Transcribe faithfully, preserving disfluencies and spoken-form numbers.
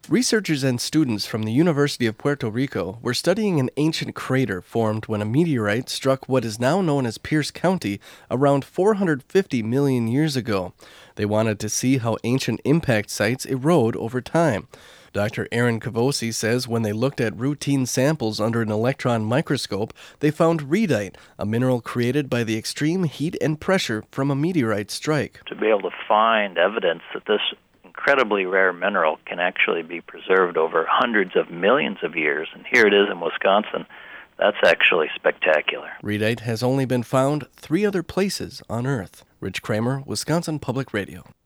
Researchers and students from the University of Puerto Rico were studying an ancient crater formed when a meteorite struck what is now known as Pierce County around four hundred fifty million years ago. They wanted to see how ancient impact sites erode over time. Doctor Aaron Cavosi says when they looked at routine samples under an electron microscope, they found rhyolite, a mineral created by the extreme heat and pressure from a meteorite strike. To be able to find evidence that this incredibly rare mineral can actually be preserved over hundreds of millions of years, and here it is in Wisconsin, that's actually spectacular. Rhyolite has only been found three other places on Earth. Rich Kramer, Wisconsin Public Radio.